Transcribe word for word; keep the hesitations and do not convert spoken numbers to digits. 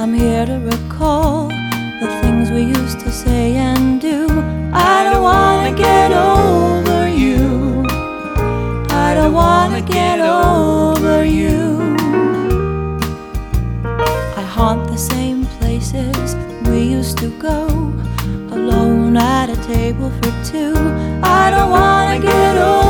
I'm here to recall the things we used to say and do. I don't wanna get over you. I don't wanna get over you. I haunt the same places we used to go, alone at a table for two. I don't wanna get over